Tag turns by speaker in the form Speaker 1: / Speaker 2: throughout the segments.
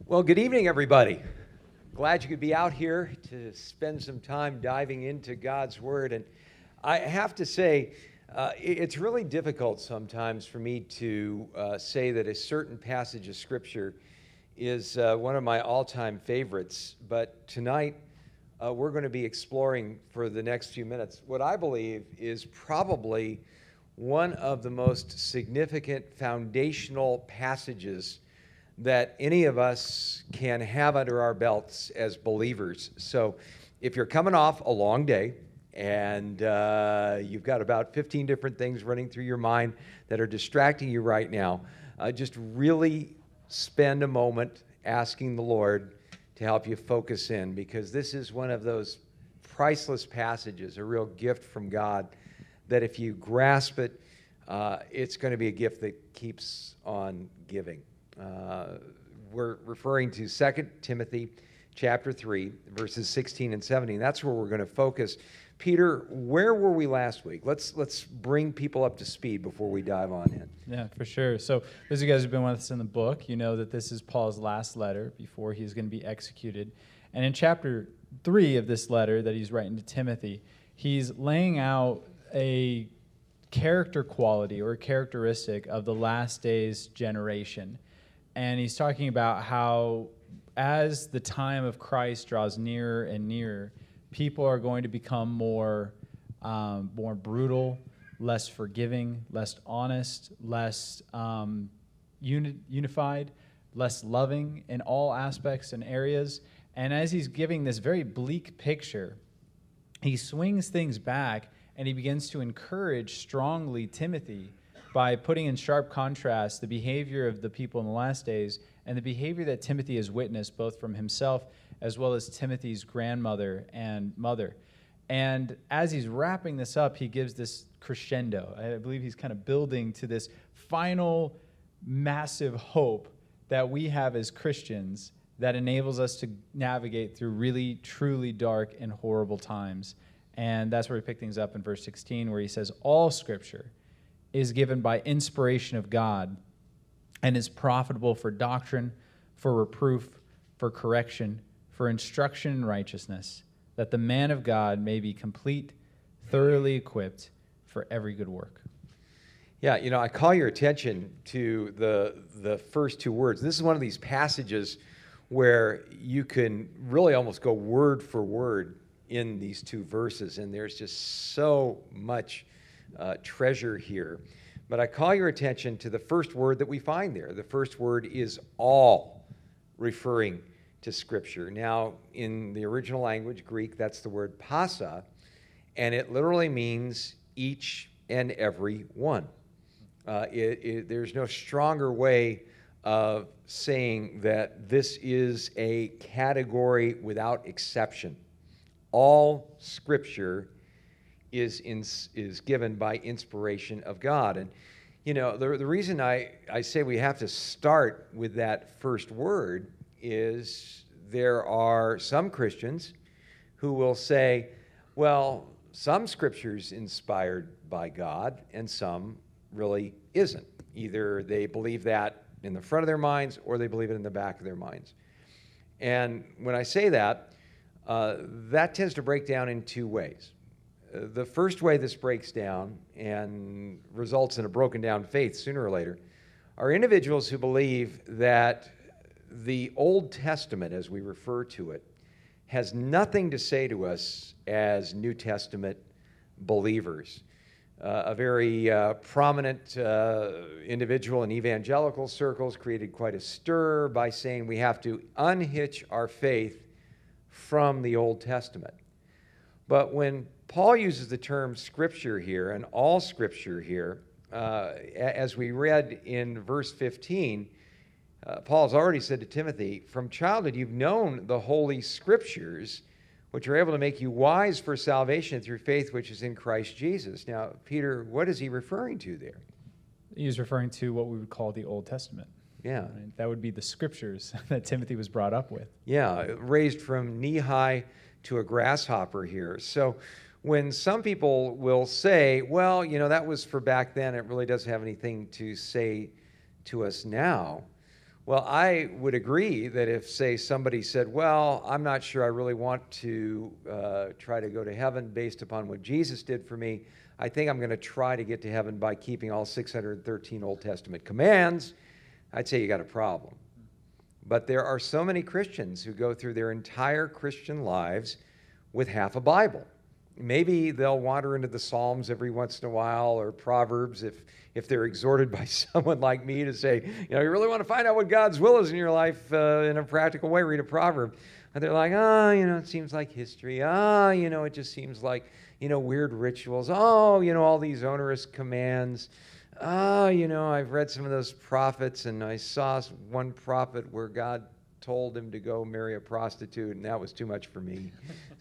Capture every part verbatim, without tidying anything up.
Speaker 1: Well, good evening, everybody. Glad you could be out here to spend some time diving into God's Word. And I have to say, uh, it's really difficult sometimes for me to uh, say that a certain passage of Scripture is uh, one of my all-time favorites. But tonight, uh, we're going to be exploring for the next few minutes what I believe is probably one of the most significant foundational passages that any of us can have under our belts as believers. So if you're coming off a long day and uh, you've got about fifteen different things running through your mind that are distracting you right now, uh, just really spend a moment asking the Lord to help you focus in, because this is one of those priceless passages, a real gift from God, that if you grasp it, uh, it's going to be a gift that keeps on giving. Uh, we're referring to Second Timothy chapter three, verses sixteen and seventeen. That's where we're going to focus. Peter, where were we last week? Let's let's bring people up to speed before we dive on in.
Speaker 2: Yeah, for sure. So those of you guys who've been with us in the book, you know that this is Paul's last letter before he's going to be executed. And in chapter three of this letter that he's writing to Timothy, he's laying out a character quality or characteristic of the last days generation. And he's talking about how as the time of Christ draws nearer and nearer, people are going to become more, um, more brutal, less forgiving, less honest, less um, uni- unified, less loving in all aspects and areas. And as he's giving this very bleak picture, he swings things back and he begins to encourage strongly Timothy by putting in sharp contrast the behavior of the people in the last days and the behavior that Timothy has witnessed both from himself as well as Timothy's grandmother and mother. And as he's wrapping this up, he gives this crescendo. I believe he's kind of building to this final massive hope that we have as Christians that enables us to navigate through really, truly dark and horrible times. And that's where we pick things up in verse sixteen, where he says, all Scripture is given by inspiration of God and is profitable for doctrine, for reproof, for correction, for instruction in righteousness, that the man of God may be complete, thoroughly equipped for every good work.
Speaker 1: Yeah, you know, I call your attention to the the first two words. This is one of these passages where you can really almost go word for word in these two verses, and there's just so much Uh, treasure here. But I call your attention to the first word that we find there. The first word is all, referring to Scripture. Now, in the original language, Greek, that's the word pasa, and it literally means each and every one. Uh, it, it, there's no stronger way of saying that this is a category without exception. All Scripture is in, is given by inspiration of God. And, you know, the, the reason I, I say we have to start with that first word is there are some Christians who will say, well, some Scripture's inspired by God and some really isn't. Either they believe that in the front of their minds or they believe it in the back of their minds. And when I say that, uh, that tends to break down in two ways. The first way this breaks down and results in a broken down faith sooner or later are individuals who believe that the Old Testament, as we refer to it, has nothing to say to us as New Testament believers. Uh, a very uh, prominent uh, individual in evangelical circles created quite a stir by saying we have to unhitch our faith from the Old Testament. But when Paul uses the term Scripture here, and all Scripture here, uh, as we read in verse fifteen, uh, Paul's already said to Timothy, from childhood you've known the Holy Scriptures, which are able to make you wise for salvation through faith which is in Christ Jesus. Now, Peter, what is he referring to there?
Speaker 2: He's referring to what we would call the Old Testament.
Speaker 1: Yeah.
Speaker 2: Right? That would be the Scriptures that Timothy was brought up with.
Speaker 1: Yeah, raised from knee-high to a grasshopper here. So when some people will say, well, you know, that was for back then, it really doesn't have anything to say to us now. Well, I would agree that if, say, somebody said, well, I'm not sure I really want to uh, try to go to heaven based upon what Jesus did for me, I think I'm going to try to get to heaven by keeping all six hundred thirteen Old Testament commands, I'd say you got a problem. But there are so many Christians who go through their entire Christian lives with half a Bible. Maybe they'll wander into the Psalms every once in a while, or Proverbs if, if they're exhorted by someone like me to say, you know, you really want to find out what God's will is in your life uh, in a practical way, read a proverb. And they're like, oh, you know, it seems like history. Oh, you know, it just seems like, you know, weird rituals. Oh, you know, all these onerous commands. Oh, you know, I've read some of those prophets, and I saw one prophet where God told him to go marry a prostitute, and that was too much for me.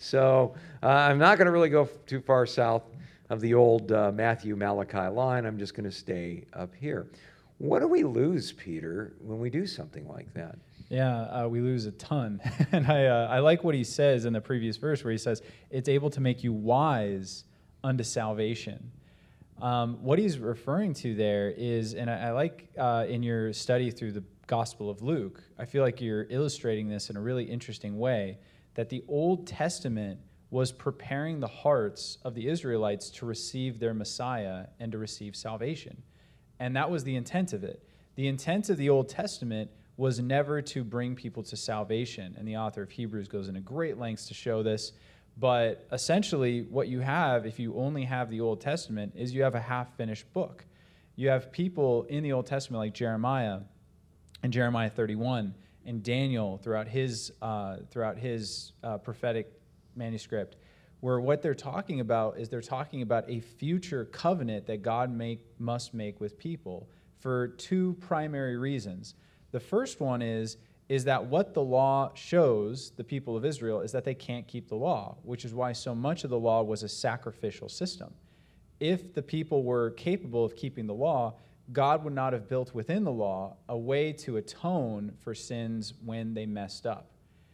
Speaker 1: So uh, I'm not going to really go too far south of the old uh, Matthew Malachi line. I'm just going to stay up here. What do we lose, Peter, when we do something like that?
Speaker 2: Yeah, uh, we lose a ton. And I, uh, I like what he says in the previous verse where he says, it's able to make you wise unto salvation. Um, what he's referring to there is, and I, I like uh, in your study through the Gospel of Luke, I feel like you're illustrating this in a really interesting way, that the Old Testament was preparing the hearts of the Israelites to receive their Messiah and to receive salvation. And that was the intent of it. The intent of the Old Testament was never to bring people to salvation, and the author of Hebrews goes into great lengths to show this. But essentially, what you have, if you only have the Old Testament, is you have a half-finished book. You have people in the Old Testament like Jeremiah and Jeremiah thirty-one, and Daniel throughout his uh, throughout his uh, prophetic manuscript, where what they're talking about is they're talking about a future covenant that God make, must make with people for two primary reasons. The first one is is that what the law shows the people of Israel is that they can't keep the law, which is why so much of the law was a sacrificial system. If the people were capable of keeping the law, God would not have built within the law a way to atone for sins when they messed up.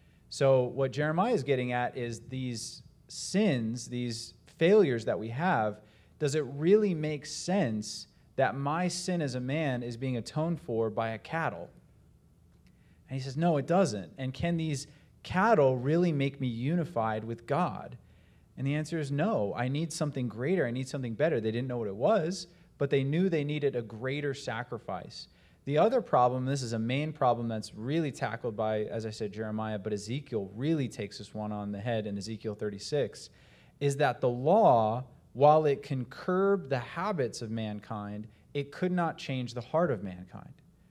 Speaker 2: So what Jeremiah is getting at is these sins, these failures that we have, does it really make sense that my sin as a man is being atoned for by a cattle? And he says, no, it doesn't. And can these cattle really make me unified with God? And the answer is no. I need something greater. I need something better. They didn't know what it was, but they knew they needed a greater sacrifice. The other problem, this is a main problem that's really tackled by, as I said, Jeremiah, but Ezekiel really takes this one on the head in Ezekiel thirty-six, is that the law, while it can curb the habits of mankind, it could not change the heart of mankind.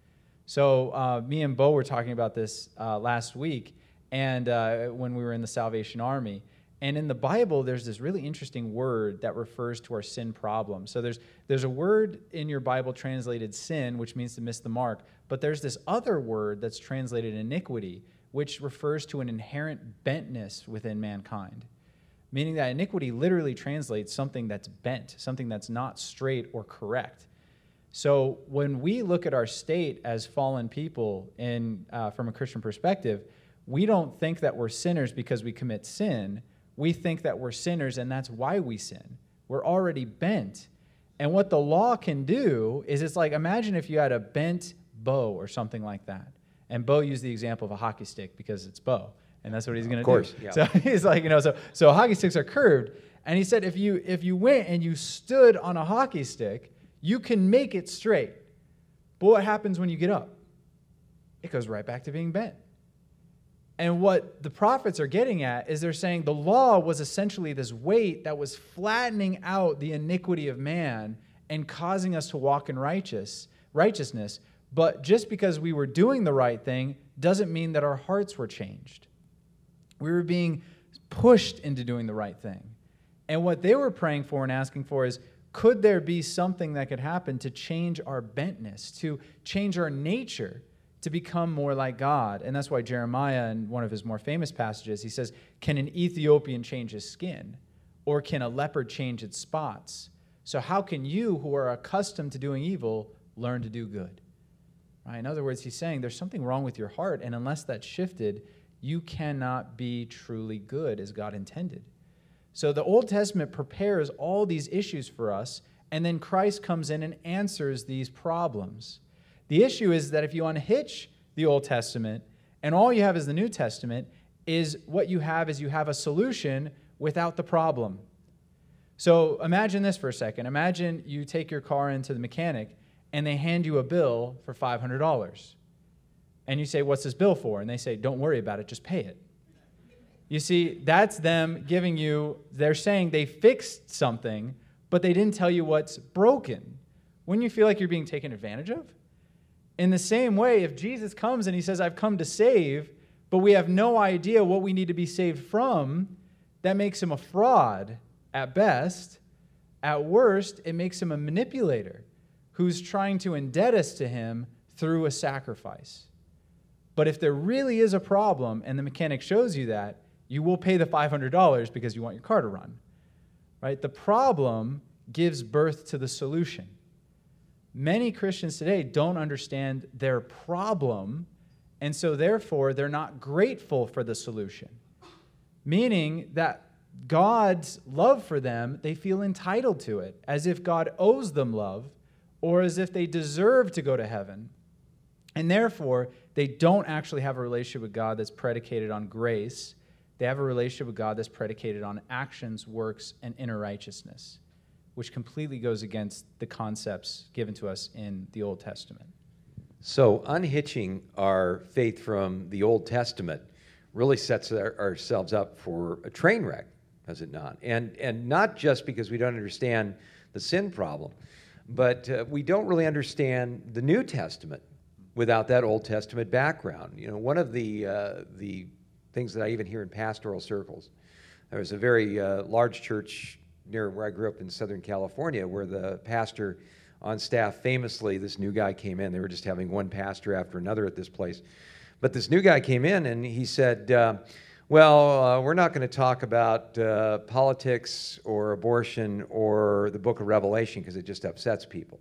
Speaker 2: So uh, me and Bo were talking about this uh, last week, and uh, when we were in the Salvation Army. And in the Bible, there's this really interesting word that refers to our sin problem. So there's there's a word in your Bible translated sin, which means to miss the mark. But there's this other word that's translated iniquity, which refers to an inherent bentness within mankind. Meaning that iniquity literally translates something that's bent, something that's not straight or correct. So when we look at our state as fallen people in, uh, from a Christian perspective, we don't think that we're sinners because we commit sin. We think that we're sinners, and that's why we sin. We're already bent. And what the law can do is it's like, imagine if you had a bent bow or something like that. And Bo used the example of a hockey stick because it's Bo, and that's what he's going to do.
Speaker 1: Of course, yeah.
Speaker 2: So he's like, you know, so so hockey sticks are curved. And he said if you if you went and you stood on a hockey stick, you can make it straight. But what happens when you get up? It goes right back to being bent. And what the prophets are getting at is they're saying the law was essentially this weight that was flattening out the iniquity of man and causing us to walk in righteous righteousness. But just because we were doing the right thing doesn't mean that our hearts were changed. We were being pushed into doing the right thing. And what they were praying for and asking for is, could there be something that could happen to change our bentness, to change our nature, to become more like God? And that's why Jeremiah, in one of his more famous passages, he says, can an Ethiopian change his skin? Or can a leopard change its spots? So how can you, who are accustomed to doing evil, learn to do good? Right? In other words, he's saying there's something wrong with your heart, and unless that's shifted, you cannot be truly good as God intended. So the Old Testament prepares all these issues for us, and then Christ comes in and answers these problems. The issue is that if you unhitch the Old Testament, and all you have is the New Testament, is what you have is you have a solution without the problem. So imagine this for a second. Imagine you take your car into the mechanic and they hand you a bill for five hundred dollars. And you say, what's this bill for? And they say, don't worry about it, just pay it. You see, that's them giving you, they're saying they fixed something, but they didn't tell you what's broken. Wouldn't you feel like you're being taken advantage of? In the same way, if Jesus comes and he says, I've come to save, but we have no idea what we need to be saved from, that makes him a fraud at best. At worst, it makes him a manipulator who's trying to indebт us to him through a sacrifice. But if there really is a problem and the mechanic shows you that, you will pay the five hundred dollars because you want your car to run. Right? The problem gives birth to the solution. Many Christians today don't understand their problem, and so therefore they're not grateful for the solution. Meaning that God's love for them, they feel entitled to it, as if God owes them love, or as if they deserve to go to heaven. And therefore, they don't actually have a relationship with God that's predicated on grace. They have a relationship with God that's predicated on actions, works, and inner righteousness, which completely goes against the concepts given to us in the Old Testament.
Speaker 1: So unhitching our faith from the Old Testament really sets our, ourselves up for a train wreck, does it not? And, and not just because we don't understand the sin problem, but uh, we don't really understand the New Testament without that Old Testament background. You know, one of the uh, the things that I even hear in pastoral circles, there was a very uh, large church near where I grew up in Southern California where the pastor on staff, famously, this new guy came in. They were just having one pastor after another at this place. But this new guy came in and he said, uh, well, uh, we're not going to talk about uh, politics or abortion or the book of Revelation because it just upsets people.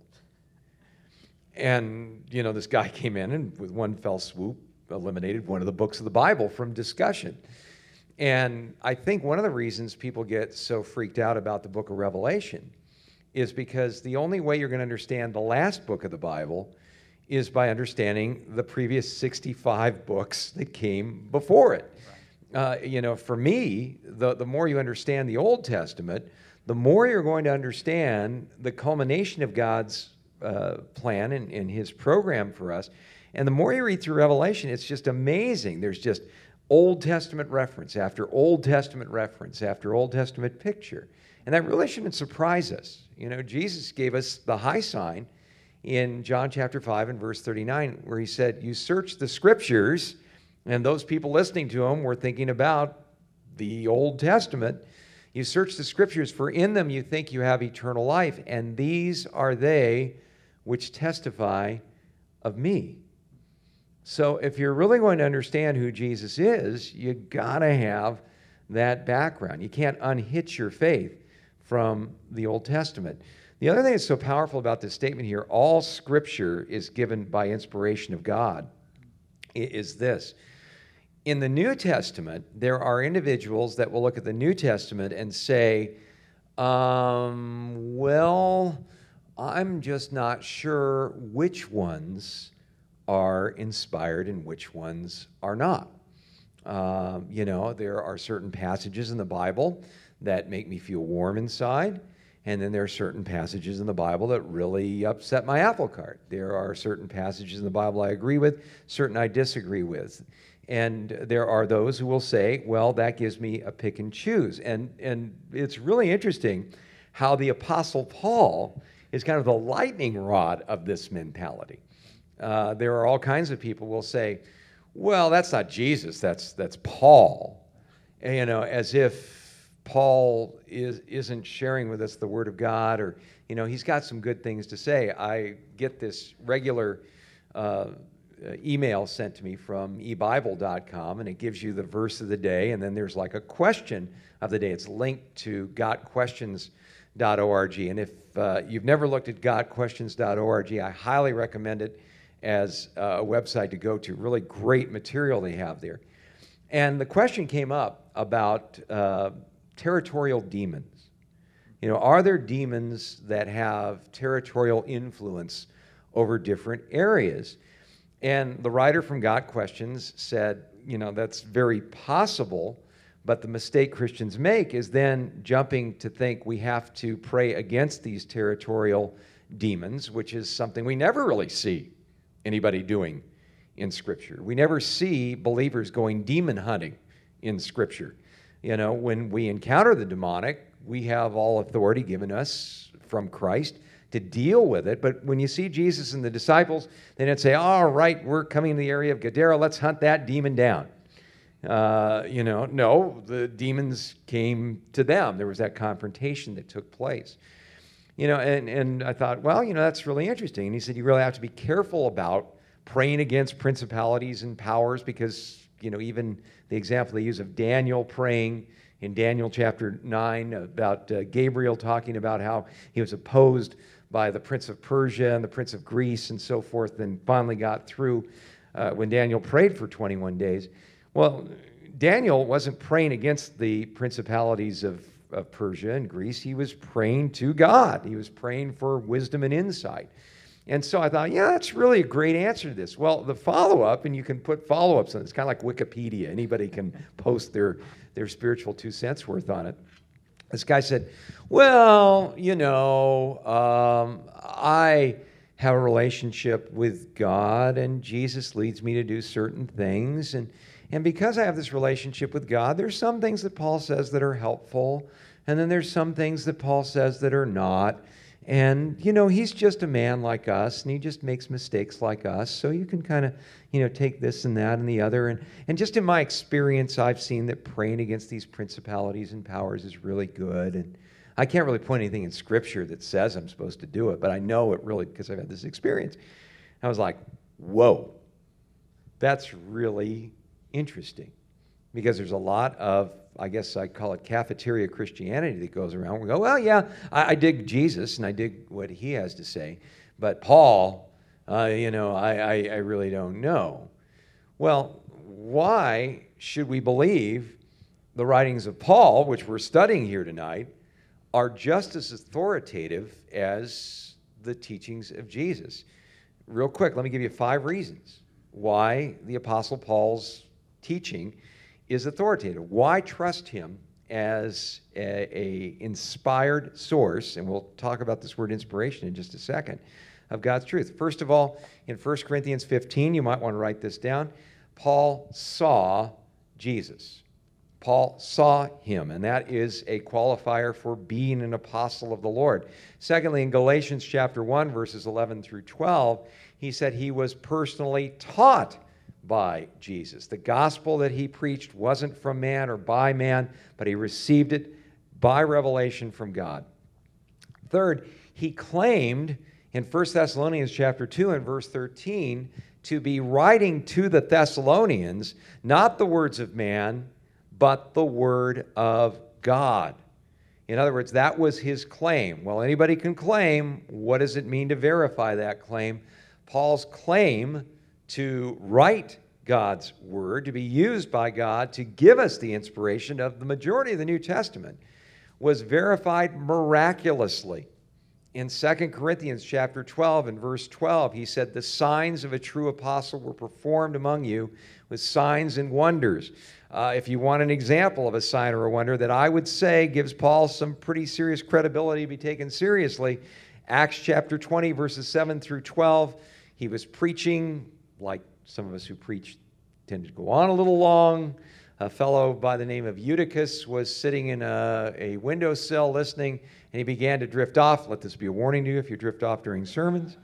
Speaker 1: And, you know, this guy came in and with one fell swoop eliminated one of the books of the Bible from discussion. And I think one of the reasons people get so freaked out about the book of Revelation is because the only way you're going to understand the last book of the Bible is by understanding the previous sixty-five books that came before it. Right. Uh, you know, for me, the, the more you understand the Old Testament, the more you're going to understand the culmination of God's uh, plan and, and his program for us. And the more you read through Revelation, it's just amazing. There's just Old Testament reference after Old Testament reference after Old Testament picture. And that really shouldn't surprise us. You know, Jesus gave us the high sign in John chapter five and verse thirty-nine, where he said, you search the scriptures, and those people listening to him were thinking about the Old Testament. You search the scriptures, for in them you think you have eternal life, and these are they which testify of me. So if you're really going to understand who Jesus is, you gotta have that background. You can't unhitch your faith from the Old Testament. The other thing that's so powerful about this statement here, all scripture is given by inspiration of God, is this. In the New Testament, there are individuals that will look at the New Testament and say, um, well, I'm just not sure which ones are inspired and which ones are not. Um, you know, there are certain passages in the Bible that make me feel warm inside, and then there are certain passages in the Bible that really upset my apple cart. There are certain passages in the Bible I agree with, certain I disagree with. And there are those who will say, well, that gives me a pick and choose. And, and it's really interesting how the Apostle Paul is kind of the lightning rod of this mentality. Uh, there are all kinds of people who will say, well, that's not Jesus, that's that's Paul. And, you know, as if Paul is, isn't sharing with us the Word of God, or, you know, he's got some good things to say. I get this regular uh, email sent to me from e bible dot com, and it gives you the verse of the day, and then there's like a question of the day. It's linked to got questions dot org, and if uh, you've never looked at got questions dot org, I highly recommend it as a website to go to. Really great material they have there. And the question came up about uh, territorial demons. You know, are there demons that have territorial influence over different areas? And the writer from Got Questions said, you know, that's very possible, but the mistake Christians make is then jumping to think we have to pray against these territorial demons, which is something we never really see anybody doing in Scripture. We never see believers going demon hunting in Scripture. You know, when we encounter the demonic, we have all authority given us from Christ to deal with it. But when you see Jesus and the disciples, they don't say, all right, we're coming to the area of Gadara, let's hunt that demon down. Uh, you know, no, the demons came to them. There was that confrontation that took place. You know, and, and I thought, well, you know, that's really interesting. And he said, you really have to be careful about praying against principalities and powers because, you know, even the example they use of Daniel praying in Daniel chapter nine about uh, Gabriel talking about how he was opposed by the prince of Persia and the prince of Greece and so forth, and finally got through uh, when Daniel prayed for twenty-one days. Well, Daniel wasn't praying against the principalities of, of Persia and Greece. He was praying to God. He was praying for wisdom and insight. And so I thought, yeah, that's really a great answer to this. Well, the follow-up, and you can put follow-ups on it. It's kind of like Wikipedia. Anybody can post their, their spiritual two cents worth on it. This guy said, well, you know, um, I have a relationship with God, and Jesus leads me to do certain things, and And because I have this relationship with God, there's some things that Paul says that are helpful, and then there's some things that Paul says that are not. And, you know, he's just a man like us, and he just makes mistakes like us. So you can kind of, you know, take this and that and the other. And, and just in my experience, I've seen that praying against these principalities and powers is really good. And I can't really point anything in Scripture that says I'm supposed to do it, but I know it really because I've had this experience. I was like, whoa, that's really interesting, because there's a lot of, I guess I call it cafeteria Christianity that goes around. We go, well, yeah, I, I dig Jesus and I dig what he has to say, but Paul, uh, you know, I, I, I really don't know. Well, why should we believe the writings of Paul, which we're studying here tonight, are just as authoritative as the teachings of Jesus? Real quick, let me give you five reasons why the Apostle Paul's teaching is authoritative. Why trust him as a, a inspired source, and we'll talk about this word inspiration in just a second, of God's truth. First of all, in First Corinthians fifteen, you might want to write this down, Paul saw Jesus. Paul saw him, and that is a qualifier for being an apostle of the Lord. Secondly, in Galatians chapter one, verses eleven through twelve, he said he was personally taught by Jesus. The gospel that he preached wasn't from man or by man, but he received it by revelation from God. Third, he claimed in First Thessalonians chapter two and verse thirteen to be writing to the Thessalonians not the words of man, but the word of God. In other words, that was his claim. Well, anybody can claim. What does it mean to verify that claim? Paul's claim to write God's word, to be used by God to give us the inspiration of the majority of the New Testament, was verified miraculously. In Second Corinthians chapter twelve and verse twelve, he said, the signs of a true apostle were performed among you with signs and wonders. Uh, if you want an example of a sign or a wonder that I would say gives Paul some pretty serious credibility to be taken seriously, Acts chapter twenty, verses seven through twelve, he was preaching, like some of us who preach tend to go on a little long. A fellow by the name of Eutychus was sitting in a, a windowsill listening, and he began to drift off. Let this be a warning to you if you drift off during sermons.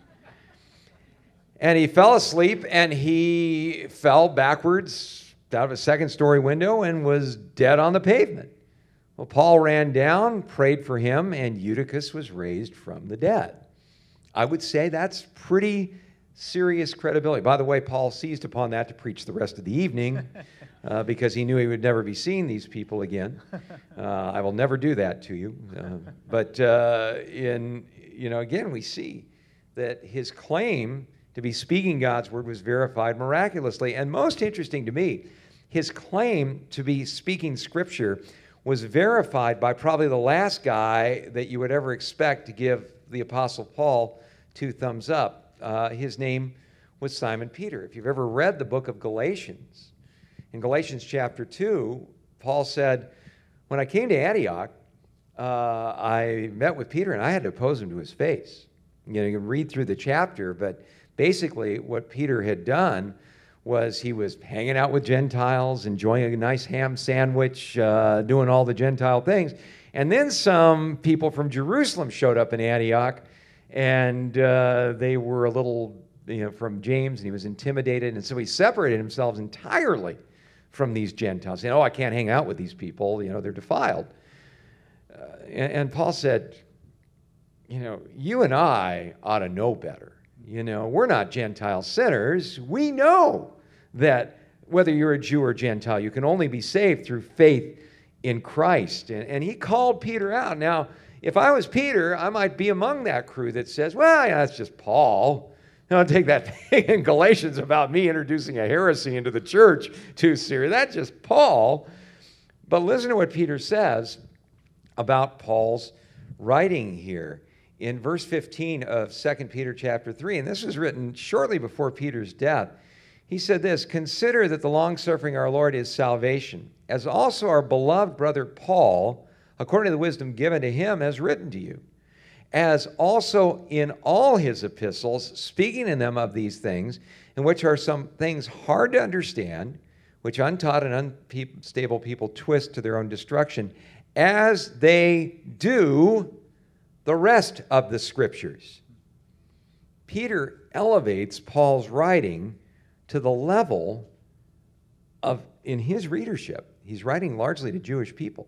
Speaker 1: And he fell asleep, and he fell backwards out of a second-story window and was dead on the pavement. Well, Paul ran down, prayed for him, and Eutychus was raised from the dead. I would say that's pretty serious credibility. By the way, Paul seized upon that to preach the rest of the evening uh, because he knew he would never be seeing these people again. Uh, I will never do that to you. Uh, but uh, in, you know, again, we see that his claim to be speaking God's word was verified miraculously. And most interesting to me, his claim to be speaking Scripture was verified by probably the last guy that you would ever expect to give the Apostle Paul two thumbs up. Uh, his name with Simon Peter. If you've ever read the book of Galatians, in Galatians chapter two, Paul said, when I came to Antioch, uh, I met with Peter and I had to oppose him to his face. You know, you can read through the chapter, but basically what Peter had done was he was hanging out with Gentiles, enjoying a nice ham sandwich, uh, doing all the Gentile things. And then some people from Jerusalem showed up in Antioch, and uh, they were a little, you know, from James, and he was intimidated. And so he separated himself entirely from these Gentiles, saying, oh, I can't hang out with these people, you know, they're defiled. Uh, and, and Paul said, you know, you and I ought to know better. You know, we're not Gentile sinners. We know that whether you're a Jew or Gentile, you can only be saved through faith in Christ. And, and he called Peter out. Now, if I was Peter, I might be among that crew that says, well, yeah, that's just Paul. Don't take that thing in Galatians about me introducing a heresy into the church too serious. That's just Paul. But listen to what Peter says about Paul's writing here. In verse fifteen of Second Peter chapter three, and this was written shortly before Peter's death, he said this, consider that the long-suffering our Lord is salvation, as also our beloved brother Paul, according to the wisdom given to him, has written to you, as also in all his epistles, speaking in them of these things, in which are some things hard to understand, which untaught and unstable people twist to their own destruction, as they do the rest of the Scriptures. Peter elevates Paul's writing to the level of, in his readership, he's writing largely to Jewish people.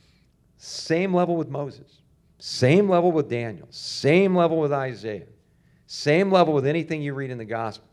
Speaker 1: Same level with Moses, same level with Daniel, same level with Isaiah, same level with anything you read in the Gospels.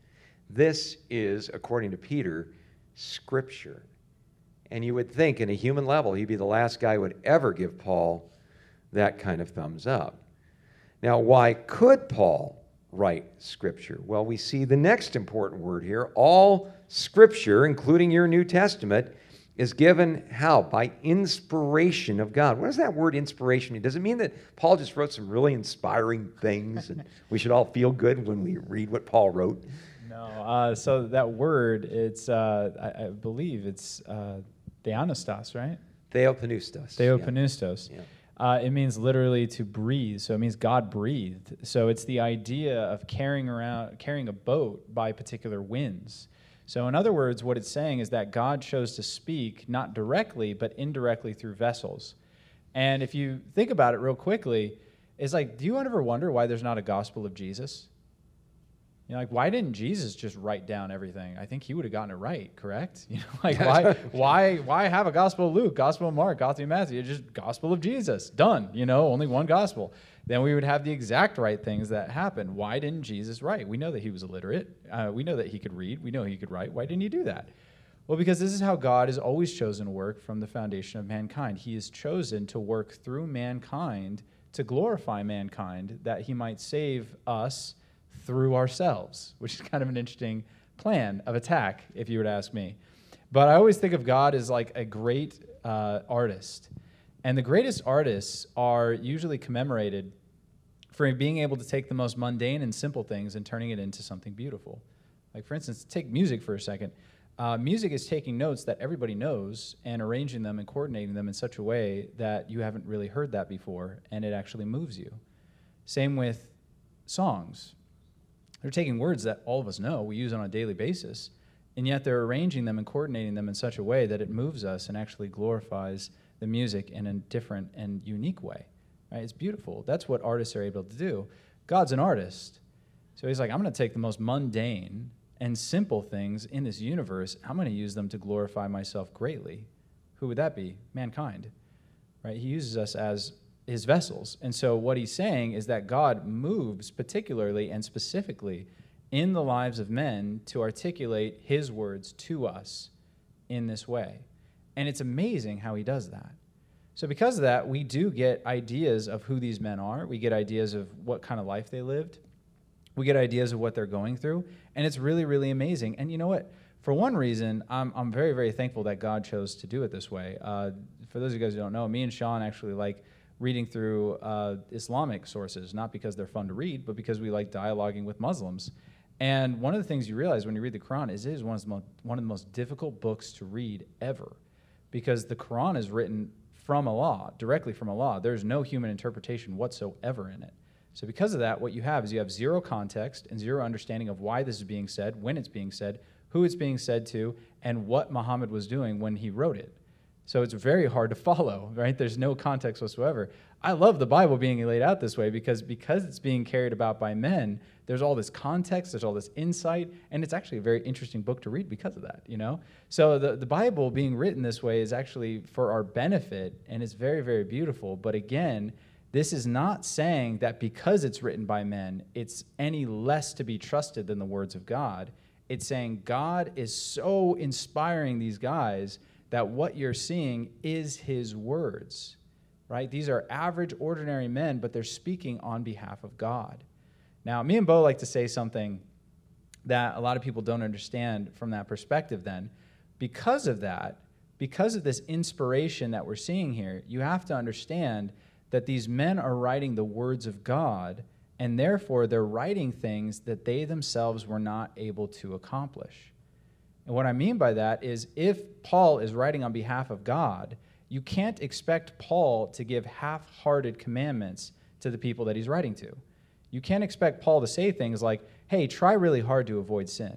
Speaker 1: This is, according to Peter, Scripture. And you would think, in a human level, he'd be the last guy who would ever give Paul that kind of thumbs up. Now, why could Paul write Scripture? Well, we see the next important word here. All Scripture, including your New Testament, is given how? By inspiration of God. What does that word inspiration mean? Does it mean that Paul just wrote some really inspiring things and we should all feel good when we read what Paul wrote?
Speaker 2: No. Uh, so that word, it's, uh, I, I believe it's uh, theopneustos, right?
Speaker 1: Theopneustos.
Speaker 2: Theopneustos.
Speaker 1: Yeah.
Speaker 2: Uh, it means literally to breathe, so it means God breathed. So it's the idea of carrying around, carrying a boat by particular winds. So in other words, what it's saying is that God chose to speak not directly, but indirectly through vessels. And if you think about it real quickly, it's like, do you ever wonder why there's not a gospel of Jesus? You know, like, why didn't Jesus just write down everything? I think he would have gotten it right, correct? You know, like, why, why, why have a Gospel of Luke, Gospel of Mark, Gospel of Matthew? It's just Gospel of Jesus, done. You know, only one gospel. Then we would have the exact right things that happened. Why didn't Jesus write? We know that he was illiterate. Uh, we know that he could read. We know he could write. Why didn't he do that? Well, because this is how God has always chosen to work from the foundation of mankind. He has chosen to work through mankind to glorify mankind, that he might save us through ourselves, which is kind of an interesting plan of attack, if you were to ask me. But I always think of God as like a great uh, artist. And the greatest artists are usually commemorated for being able to take the most mundane and simple things and turning it into something beautiful. Like, for instance, take music for a second. Uh, music is taking notes that everybody knows and arranging them and coordinating them in such a way that you haven't really heard that before, and it actually moves you. Same with songs. They're taking words that all of us know, we use on a daily basis, and yet they're arranging them and coordinating them in such a way that it moves us and actually glorifies the music in a different and unique way. Right? It's beautiful. That's what artists are able to do. God's an artist. So he's like, I'm going to take the most mundane and simple things in this universe. I'm going to use them to glorify myself greatly. Who would that be? Mankind. Right? He uses us as his vessels. And so what he's saying is that God moves particularly and specifically in the lives of men to articulate his words to us in this way. And it's amazing how he does that. So because of that, we do get ideas of who these men are. We get ideas of what kind of life they lived. We get ideas of what they're going through. And it's really, really amazing. And you know what? For one reason, I'm, I'm very, very thankful that God chose to do it this way. Uh, for those of you guys who don't know, me and Sean actually like reading through uh, Islamic sources, not because they're fun to read, but because we like dialoguing with Muslims. And one of the things you realize when you read the Quran is it is one of the most, one of the most difficult books to read ever, because the Quran is written from Allah, directly from Allah. There's no human interpretation whatsoever in it. So because of that, what you have is you have zero context and zero understanding of why this is being said, when it's being said, who it's being said to, and what Muhammad was doing when he wrote it. So it's very hard to follow, right? There's no context whatsoever. I love the Bible being laid out this way because, because it's being carried about by men, there's all this context, there's all this insight, and it's actually a very interesting book to read because of that, you know? So the, the Bible being written this way is actually for our benefit, and it's very, very beautiful. But again, this is not saying that because it's written by men, it's any less to be trusted than the words of God. It's saying God is so inspiring these guys that what you're seeing is his words, right? These are average, ordinary men, but they're speaking on behalf of God. Now, me and Bo like to say something that a lot of people don't understand from that perspective then. Because of that, because of this inspiration that we're seeing here, you have to understand that these men are writing the words of God, and therefore they're writing things that they themselves were not able to accomplish. And what I mean by that is if Paul is writing on behalf of God, you can't expect Paul to give half-hearted commandments to the people that he's writing to. You can't expect Paul to say things like, hey, try really hard to avoid sin,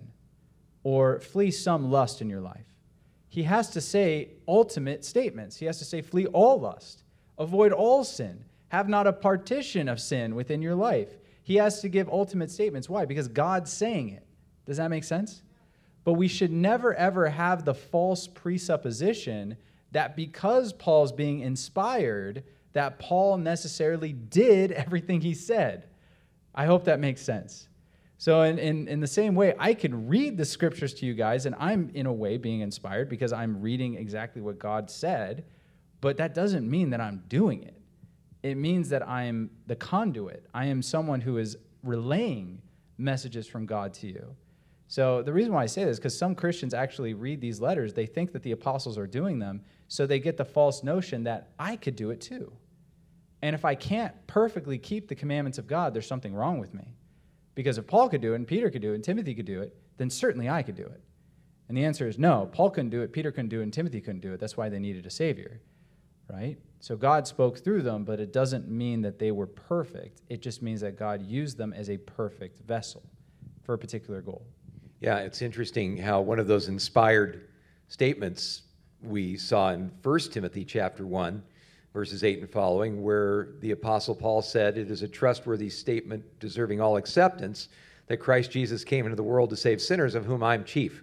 Speaker 2: or flee some lust in your life. He has to say ultimate statements. He has to say, flee all lust, avoid all sin, have not a partition of sin within your life. He has to give ultimate statements. Why? Because God's saying it. Does that make sense? But we should never, ever have the false presupposition that because Paul's being inspired, that Paul necessarily did everything he said. I hope that makes sense. So in, in, in the same way, I can read the scriptures to you guys, and I'm in a way being inspired because I'm reading exactly what God said, but that doesn't mean that I'm doing it. It means that I'm the conduit. I am someone who is relaying messages from God to you. So the reason why I say this is because some Christians actually read these letters. They think that the apostles are doing them, so they get the false notion that I could do it too. And if I can't perfectly keep the commandments of God, there's something wrong with me. Because if Paul could do it, and Peter could do it, and Timothy could do it, then certainly I could do it. And the answer is no. Paul couldn't do it, Peter couldn't do it, and Timothy couldn't do it. That's why they needed a Savior, right? So God spoke through them, but it doesn't mean that they were perfect. It just means that God used them as a perfect vessel for a particular goal.
Speaker 1: Yeah, it's interesting how one of those inspired statements we saw in First Timothy chapter one, verses eight and following, where the Apostle Paul said, it is a trustworthy statement deserving all acceptance that Christ Jesus came into the world to save sinners, of whom I'm chief.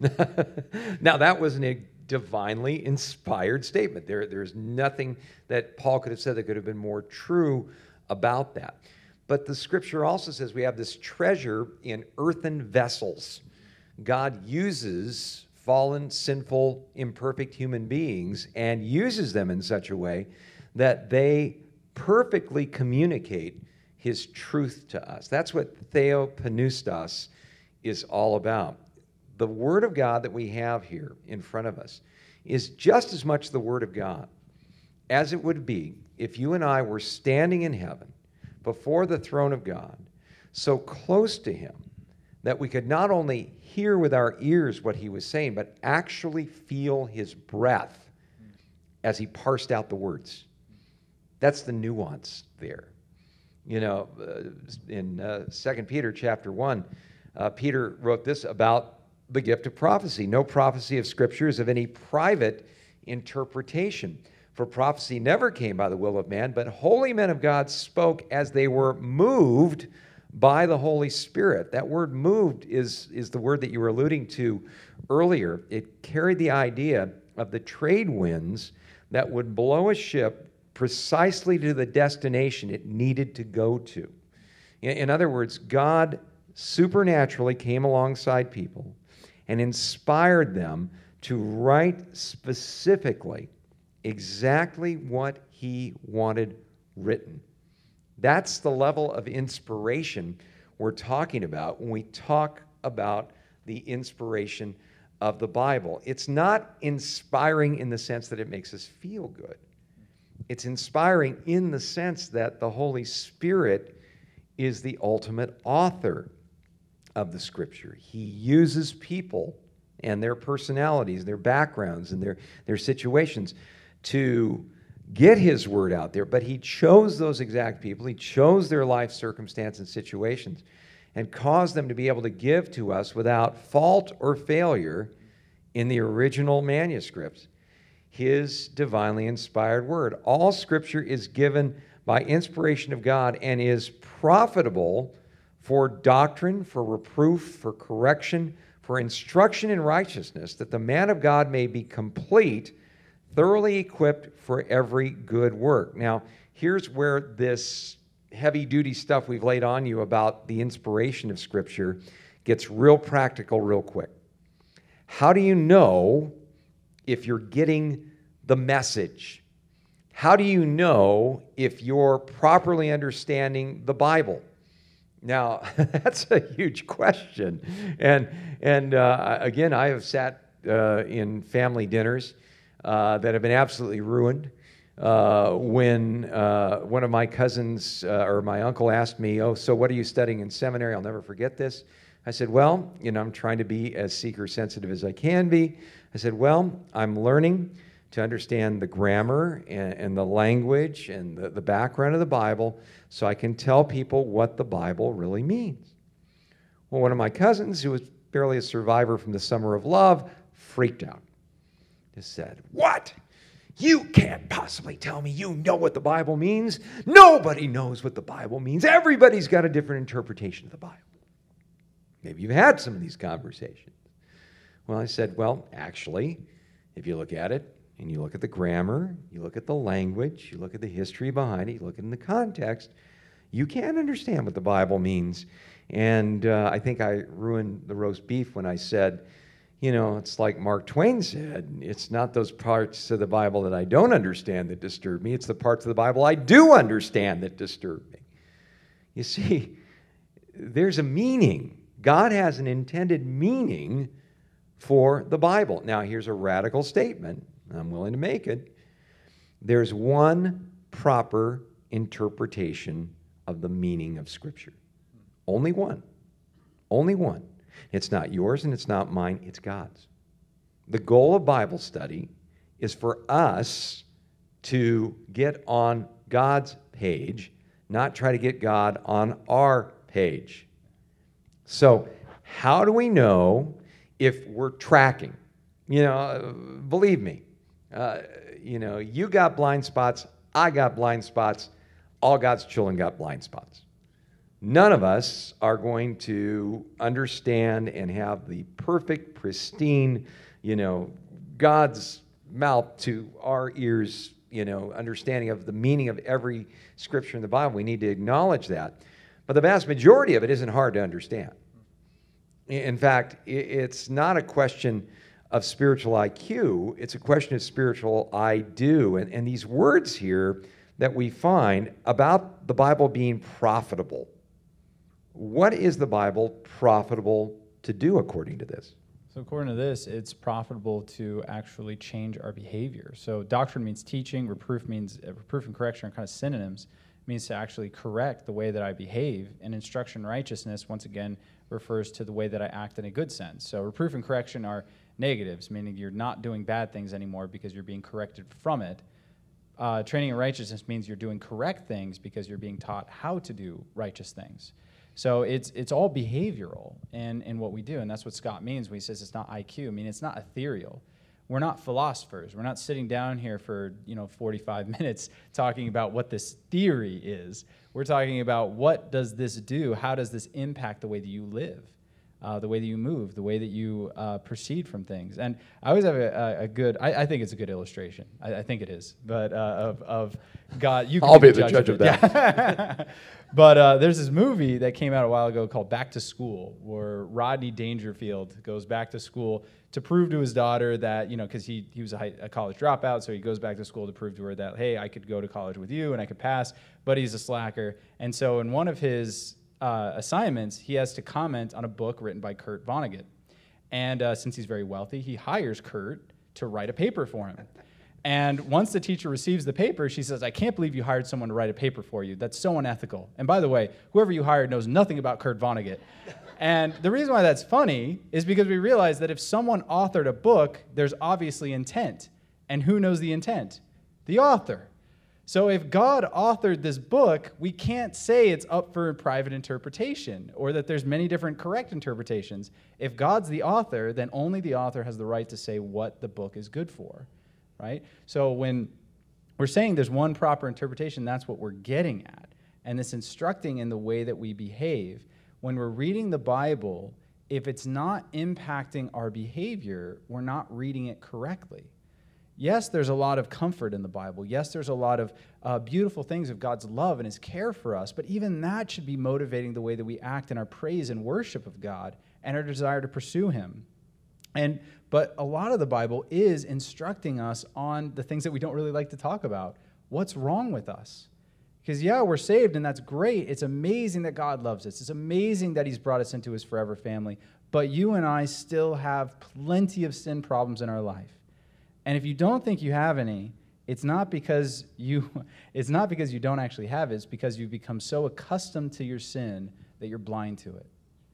Speaker 1: Now, that was a divinely inspired statement. There, there's nothing that Paul could have said that could have been more true about that. But the scripture also says we have this treasure in earthen vessels. God uses fallen, sinful, imperfect human beings and uses them in such a way that they perfectly communicate his truth to us. That's what theopneustos is all about. The Word of God that we have here in front of us is just as much the Word of God as it would be if you and I were standing in heaven before the throne of God, so close to him that we could not only hear with our ears what he was saying, but actually feel his breath as he parsed out the words. That's the nuance there. You know, uh, in uh, Second Peter chapter one, uh, Peter wrote this about the gift of prophecy. No prophecy of Scripture is of any private interpretation. For prophecy never came by the will of man, but holy men of God spoke as they were moved by the Holy Spirit. That word moved is, is the word that you were alluding to earlier. It carried the idea of the trade winds that would blow a ship precisely to the destination it needed to go to. In, in other words, God supernaturally came alongside people and inspired them to write specifically exactly what he wanted written. That's the level of inspiration we're talking about when we talk about the inspiration of the Bible. It's not inspiring in the sense that it makes us feel good. It's inspiring in the sense that the Holy Spirit is the ultimate author. of the Scripture. He uses people and their personalities, their backgrounds, and their, their situations to get his word out there. But he chose those exact people. He chose their life circumstance and situations and caused them to be able to give to us without fault or failure in the original manuscripts his divinely inspired word. All Scripture is given by inspiration of God and is profitable for doctrine, for reproof, for correction, for instruction in righteousness, that the man of God may be complete, thoroughly equipped for every good work. Now, here's where this heavy-duty stuff we've laid on you about the inspiration of Scripture gets real practical real quick. How do you know if you're getting the message? How do you know if you're properly understanding the Bible? Now, that's a huge question. And, and uh, again, I have sat uh, in family dinners uh, that have been absolutely ruined uh, when uh, one of my cousins uh, or my uncle asked me, oh, so what are you studying in seminary? I'll never forget this. I said, well, you know, I'm trying to be as seeker-sensitive as I can be. I said, well, I'm learning to understand the grammar and, and the language and the, the background of the Bible so I can tell people what the Bible really means. Well, one of my cousins, who was barely a survivor from the Summer of Love, freaked out. Just said, what? You can't possibly tell me you know what the Bible means. Nobody knows what the Bible means. Everybody's got a different interpretation of the Bible. Maybe you've had some of these conversations. Well, I said, well, actually, if you look at it, and you look at the grammar, you look at the language, you look at the history behind it, you look in the context, you can understand what the Bible means. And uh, I think I ruined the roast beef when I said, you know, it's like Mark Twain said, it's not those parts of the Bible that I don't understand that disturb me, it's the parts of the Bible I do understand that disturb me. You see, there's a meaning. God has an intended meaning for the Bible. Now, here's a radical statement. I'm willing to make it. There's one proper interpretation of the meaning of Scripture. Only one. Only one. It's not yours and it's not mine, it's God's. The goal of Bible study is for us to get on God's page, not try to get God on our page. So, how do we know if we're tracking? You know, believe me, Uh, you know, you got blind spots, I got blind spots, all God's children got blind spots. None of us are going to understand and have the perfect, pristine, you know, God's mouth to our ears, you know, understanding of the meaning of every scripture in the Bible. We need to acknowledge that. But the vast majority of it isn't hard to understand. In fact, it's not a question of spiritual I Q, it's a question of spiritual I do. And, and these words here that we find about the Bible being profitable. What is the Bible profitable to do according to this?
Speaker 2: So according to this, it's profitable to actually change our behavior. So doctrine means teaching, reproof means, uh, reproof and correction are kind of synonyms. It means to actually correct the way that I behave. And instruction righteousness, once again, refers to the way that I act in a good sense. So reproof and correction are negatives, meaning you're not doing bad things anymore because you're being corrected from it. Uh, training in righteousness means you're doing correct things because you're being taught how to do righteous things. So it's it's all behavioral in, in what we do, and that's what Scott means when he says it's not I Q. I mean, it's not ethereal. We're not philosophers. We're not sitting down here for, you know, forty-five minutes talking about what this theory is. We're talking about what does this do? How does this impact the way that you live? Uh, the way that you move, the way that you uh, proceed from things. And I always have a, a, a good, I, I think it's a good illustration. I, I think it is, but uh, of, of God. You can
Speaker 1: I'll
Speaker 2: be
Speaker 1: be the judge of
Speaker 2: that.
Speaker 1: that.
Speaker 2: But uh, there's this movie that came out a while ago called Back to School, where Rodney Dangerfield goes back to school to prove to his daughter that, you know, because he, he was a, high, a college dropout, so he goes back to school to prove to her that, hey, I could go to college with you and I could pass, but he's a slacker. And so in one of his Uh, assignments, he has to comment on a book written by Kurt Vonnegut. And uh, since he's very wealthy, he hires Kurt to write a paper for him. And once the teacher receives the paper, she says, I can't believe you hired someone to write a paper for you. That's so unethical. And by the way, whoever you hired knows nothing about Kurt Vonnegut. And the reason why that's funny is because we realize that if someone authored a book, there's obviously intent. And who knows the intent? The author. So if God authored this book, we can't say it's up for private interpretation or that there's many different correct interpretations. If God's the author, then only the author has the right to say what the book is good for, right? So when we're saying there's one proper interpretation, that's what we're getting at. And this instructing in the way that we behave. When we're reading the Bible, if it's not impacting our behavior, we're not reading it correctly. Yes, there's a lot of comfort in the Bible. Yes, there's a lot of uh, beautiful things of God's love and his care for us, but even that should be motivating the way that we act in our praise and worship of God and our desire to pursue him. And but a lot of the Bible is instructing us on the things that we don't really like to talk about. What's wrong with us? Because, yeah, we're saved, and that's great. It's amazing that God loves us. It's amazing that he's brought us into his forever family. But you and I still have plenty of sin problems in our life. And if you don't think you have any, it's not because you it's not because you don't actually have it. It's because you've become so accustomed to your sin that you're blind to it.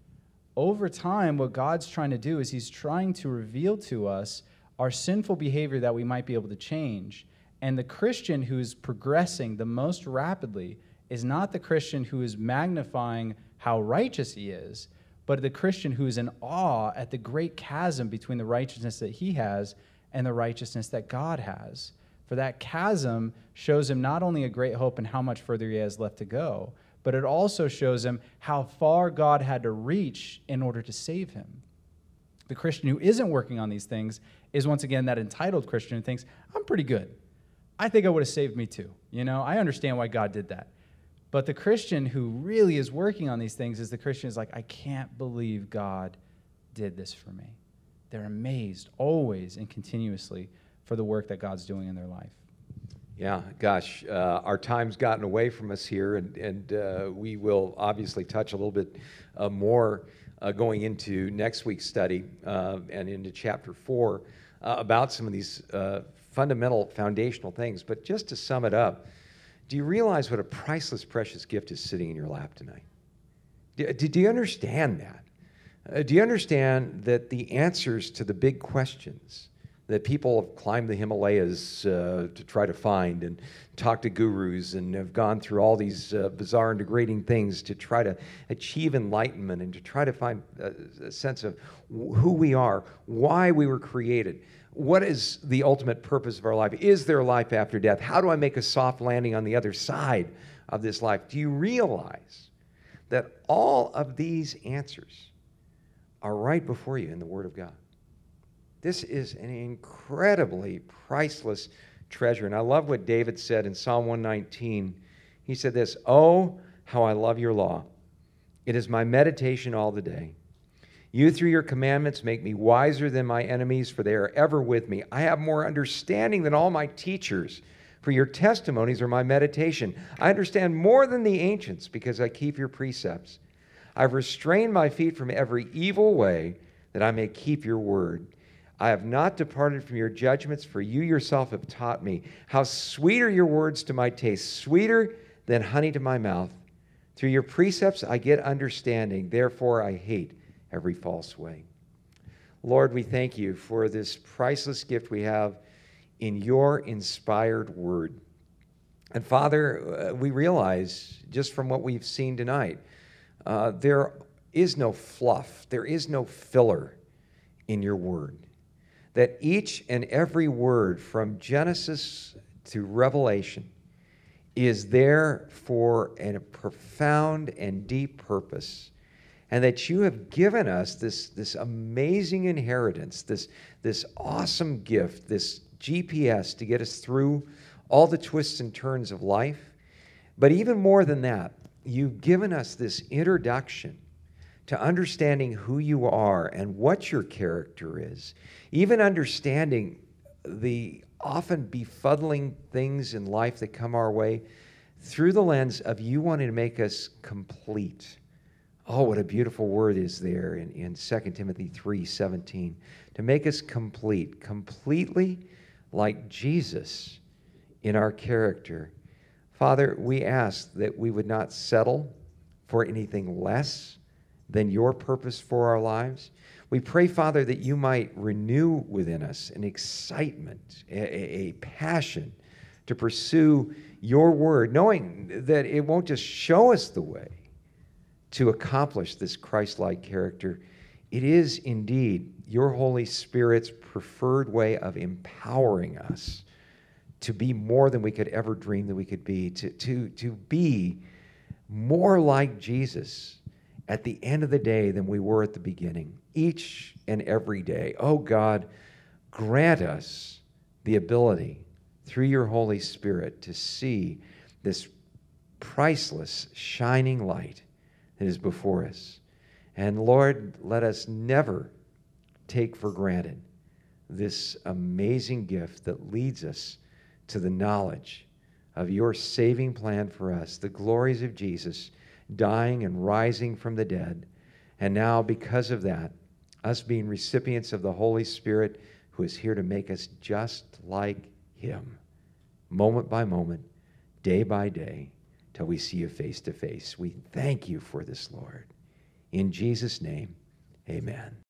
Speaker 2: Over time, what God's trying to do is he's trying to reveal to us our sinful behavior that we might be able to change. And the Christian who's progressing the most rapidly is not the Christian who is magnifying how righteous he is, but the Christian who is in awe at the great chasm between the righteousness that he has and the righteousness that God has. For that chasm shows him not only a great hope and how much further he has left to go, but it also shows him how far God had to reach in order to save him. The Christian who isn't working on these things is once again that entitled Christian who thinks, I'm pretty good. I think it would have saved me too. You know, I understand why God did that. But the Christian who really is working on these things is the Christian who's like, I can't believe God did this for me. They're amazed always and continuously for the work that God's doing in their life.
Speaker 1: Yeah, gosh, uh, our time's gotten away from us here, and, and uh, we will obviously touch a little bit uh, more uh, going into next week's study uh, and into chapter four uh, about some of these uh, fundamental, foundational things. But just to sum it up, do you realize what a priceless, precious gift is sitting in your lap tonight? Do, do you understand that? Uh, do you understand that the answers to the big questions that people have climbed the Himalayas uh, to try to find and talk to gurus and have gone through all these uh, bizarre and degrading things to try to achieve enlightenment and to try to find a, a sense of who we are, why we were created, what is the ultimate purpose of our life? Is there life after death? How do I make a soft landing on the other side of this life? Do you realize that all of these answers are right before you in the Word of God? This is an incredibly priceless treasure. And I love what David said in Psalm one nineteen. He said this, oh, how I love your law. It is my meditation all the day. You, through your commandments, make me wiser than my enemies, for they are ever with me. I have more understanding than all my teachers, for your testimonies are my meditation. I understand more than the ancients, because I keep your precepts. I've restrained my feet from every evil way, that I may keep your word. I have not departed from your judgments, for you yourself have taught me. How sweet are your words to my taste, sweeter than honey to my mouth. Through your precepts I get understanding, therefore I hate every false way. Lord, we thank you for this priceless gift we have in your inspired word. And Father, uh, we realize, just from what we've seen tonight, uh, there is no fluff, there is no filler in your word. That each and every word from Genesis to Revelation is there for a profound and deep purpose, and that you have given us this, this amazing inheritance, this, this awesome gift, this G P S to get us through all the twists and turns of life. But even more than that, you've given us this introduction to understanding who you are and what your character is, even understanding the often befuddling things in life that come our way through the lens of you wanting to make us complete. Oh, what a beautiful word is there in, in Second Timothy three seventeen. To make us complete, completely like Jesus in our character. Father, we ask that we would not settle for anything less than your purpose for our lives. We pray, Father, that you might renew within us an excitement, a, a passion to pursue your word, knowing that it won't just show us the way to accomplish this Christ-like character. It is indeed your Holy Spirit's preferred way of empowering us to be more than we could ever dream that we could be, to, to, to be more like Jesus at the end of the day than we were at the beginning, each and every day. Oh God, grant us the ability through your Holy Spirit to see this priceless, shining light that is before us. And Lord, let us never take for granted this amazing gift that leads us to the knowledge of your saving plan for us, the glories of Jesus dying and rising from the dead. And now, because of that, us being recipients of the Holy Spirit who is here to make us just like him, moment by moment, day by day, till we see you face to face. We thank you for this, Lord. In Jesus' name, amen.